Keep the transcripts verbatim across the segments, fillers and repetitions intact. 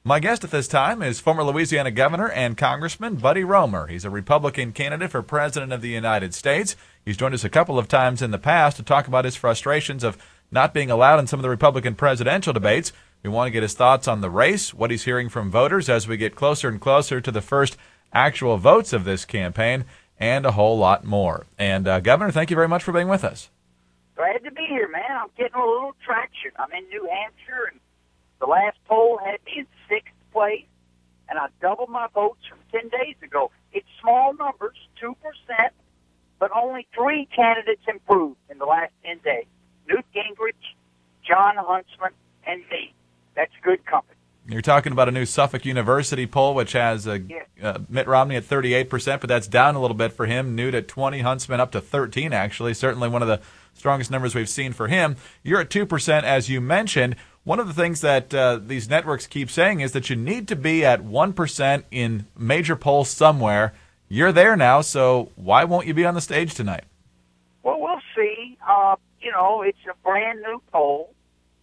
My guest at this time is former Louisiana Governor and Congressman Buddy Roemer. He's a Republican candidate for President of the United States. He's joined us a couple of times in the past to talk about his frustrations of not being allowed in some of the Republican presidential debates. We want to get his thoughts on the race, what he's hearing from voters as we get closer and closer to the first actual votes of this campaign, and a whole lot more. And, uh, Governor, thank you very much for being with us. Glad to be here, man. I'm getting a little traction. I'm in New Hampshire, and the last poll had me in sixth place, and I doubled my votes from ten days ago. It's small numbers, two percent, but only three candidates improved in the last ten days. Newt Gingrich, Jon Huntsman, and me. That's good company. You're talking about a new Suffolk University poll, which has uh, Yes. uh, Mitt Romney at thirty-eight percent, but that's down a little bit for him. Newt at twenty, Huntsman up to thirteen, actually. Certainly one of the strongest numbers we've seen for him. You're at two percent, as you mentioned. One of the things that uh, these networks keep saying is that you need to be at one percent in major polls somewhere. You're there now, so why won't you be on the stage tonight? Well, we'll see. Uh, you know, it's a brand new poll.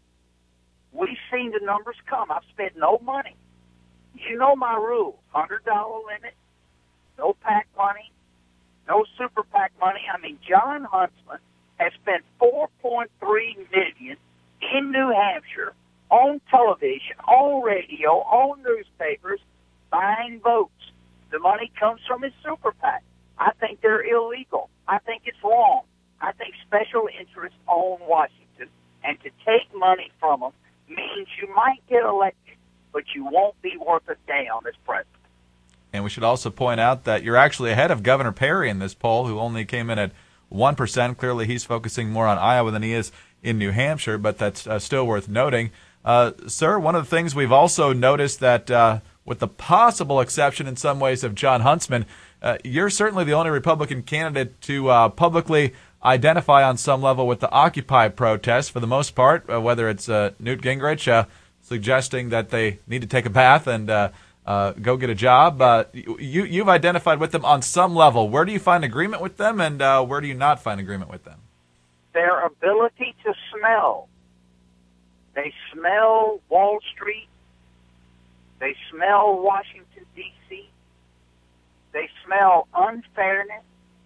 We've seen the numbers come. I've spent no money. You know my rules. one hundred dollars limit, no PAC money, no super PAC money. I mean, Jon Huntsman has spent four point three million dollars in New Hampshire on television, on radio, on newspapers, buying votes. The money comes from his super PAC. I think they're illegal. I think it's wrong. I think special interests own Washington, and to take money from them means you might get elected, but you won't be worth a damn as president. And we should also point out that you're actually ahead of Governor Perry in this poll, who only came in at one percent. Clearly, he's focusing more on Iowa than he is in New Hampshire, but that's uh, still worth noting. Uh, sir, one of the things we've also noticed that, uh, with the possible exception in some ways of Jon Huntsman, uh, you're certainly the only Republican candidate to uh, publicly identify on some level with the Occupy protests for the most part, uh, whether it's uh, Newt Gingrich uh, suggesting that they need to take a bath and uh, uh, go get a job. Uh, you, you've identified with them on some level. Where do you find agreement with them, and uh, where do you not find agreement with them? Their ability to smell. They smell Wall Street. They smell Washington, D C They smell unfairness,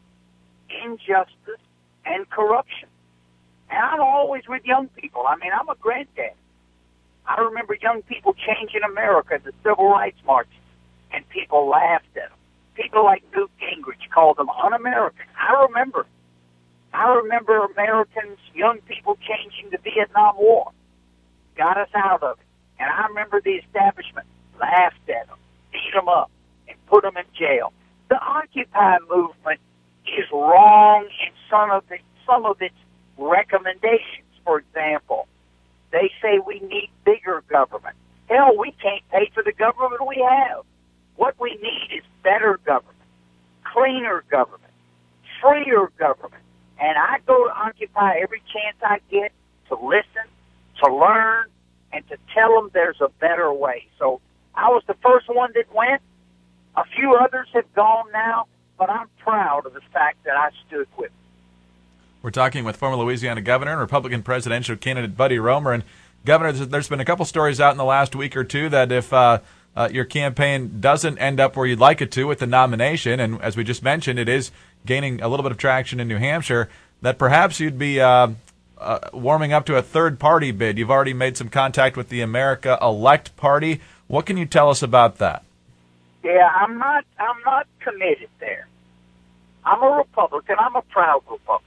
injustice, and corruption. And I'm always with young people. I mean, I'm a granddad. I remember young people changing America, the civil rights marches, and people laughed at them. People like Newt Gingrich called them un-American. I remember. I remember Americans, young people changing the Vietnam War, got us out of it. And I remember the establishment laughed at them, beat them up, and put them in jail. The Occupy movement is wrong in some of it, some of its recommendations. For example, they say we need bigger government. Hell, we can't pay for the government we have. What we need is better government, cleaner government, freer government. And I go to Occupy every chance I get to listen, to learn, and to tell them there's a better way. So I was the first one that went. A few others have gone now, but I'm proud of the fact that I stood with them. We're talking with former Louisiana Governor and Republican presidential candidate Buddy Roemer. And, Governor, there's been a couple stories out in the last week or two that if uh, uh, your campaign doesn't end up where you'd like it to with the nomination, and as we just mentioned, it is gaining a little bit of traction in New Hampshire, that perhaps you'd be uh, uh, warming up to a third-party bid. You've already made some contact with the America Elect Party. What can you tell us about that? Yeah, I'm not. I'm not committed there. I'm a Republican. I'm a proud Republican.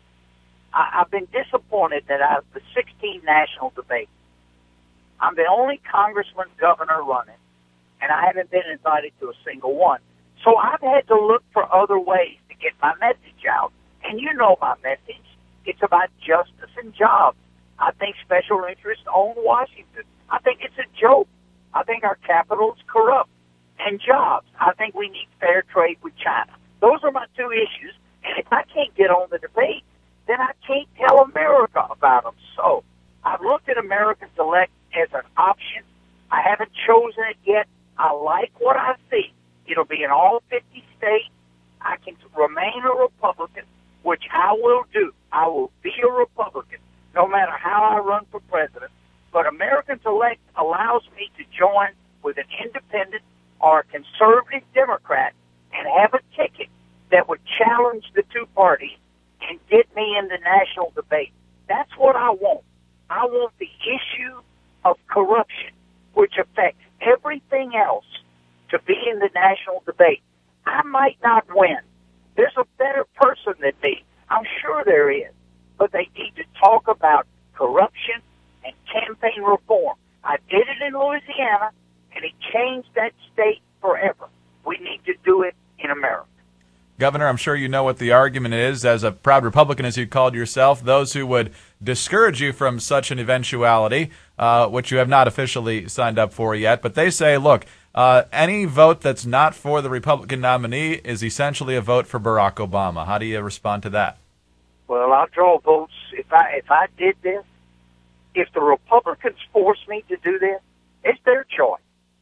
I, I've been disappointed that out of the sixteen national debates, I'm the only congressman governor running, and I haven't been invited to a single one. So I've had to look for other ways to get my message out. And you know my message. It's about justice and jobs. I think special interests own Washington. I think it's a joke. I think our capital is corrupt. And jobs. I think we need fair trade with China. Those are my two issues. And if I can't get on the debate, then I can't tell America about them. So I've looked at Americans Elect as an option. I haven't chosen it yet. I like what I see. It'll be in all fifty states. I can remain a Republican, which I will do. I will be a Republican no matter how I run for president. But Americans Elect allows me to join with an independent or a conservative Democrat and have a ticket that would challenge the two parties and get me in the national debate. That's what I want. I want the issue of corruption, which affects everything else, to be in the national debate. I might not win. There's a better person than me. I'm sure there is. But they need to talk about corruption and campaign reform. I did it in Louisiana, and it changed that state forever. We need to do it in America. Governor, I'm sure you know what the argument is. As a proud Republican, as you called yourself, those who would discourage you from such an eventuality, uh, which you have not officially signed up for yet, but they say, look, uh, any vote that's not for the Republican nominee is essentially a vote for Barack Obama. How do you respond to that? Well, I'll draw votes. If I if I did this, if the Republicans force me to do this, it's their choice.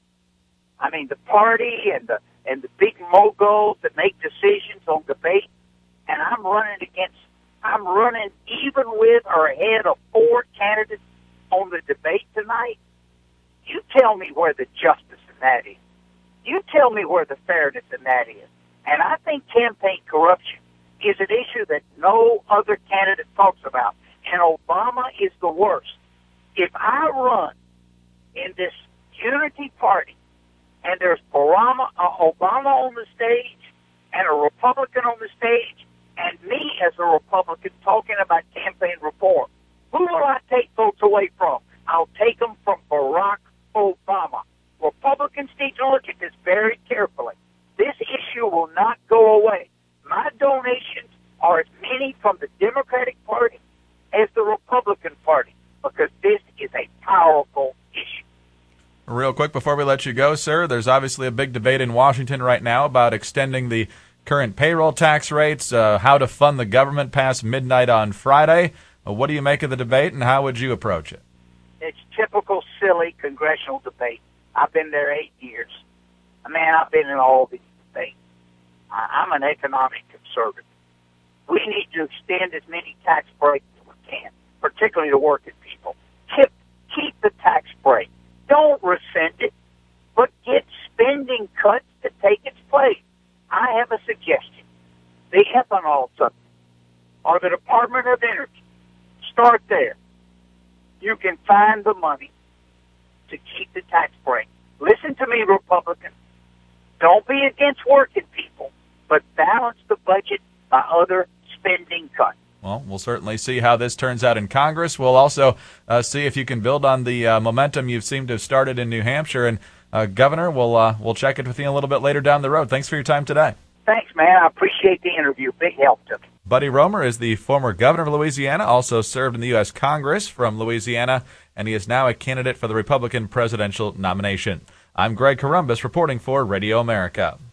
I mean, the party and the and the big moguls that make decisions on debate, and I'm running against, I'm running even with or ahead of four candidates on the debate tonight. You tell me where the justice in that is. You tell me where the fairness in that is. And I think campaign corruption is an issue that no other candidate talks about, and Obama is the worst. If I run in this unity party, and there's Obama, uh, Obama on the stage and a Republican on the stage and me as a Republican talking about campaign reform, who will I take votes away from? I'll take them from Barack Obama. Republicans need to look at this very carefully. This issue will not go away. My donations are as many from the Democratic Party as the Republican Party, because this is a powerful issue. Real quick before we let you go, sir, there's obviously a big debate in Washington right now about extending the current payroll tax rates, uh, how to fund the government past midnight on Friday. Uh, what do you make of the debate, and how would you approach it? It's typical silly congressional debate. I've been there eight years. Man, I've been in all these debates. I, I'm an economic conservative. We need to extend as many tax breaks as we can, particularly to working people. Keep, keep the tax break. Don't rescind it, but get spending cuts to take its place. I have a suggestion. The ethanol subsidy, or the Department of Energy. Start there. You can find the money to keep the tax break. Listen to me, Republicans. Don't be against working people, but balance the budget by other spending cuts. Well, we'll certainly see how this turns out in Congress. We'll also uh, see if you can build on the uh, momentum you've seemed to have started in New Hampshire. And, uh, Governor, we'll uh, we'll check it with you a little bit later down the road. Thanks for your time today. Thanks, man. I appreciate the interview. Big help to me. Buddy Roemer is the former governor of Louisiana, also served in the U S Congress from Louisiana, and he is now a candidate for the Republican presidential nomination. I'm Greg Columbus reporting for Radio America.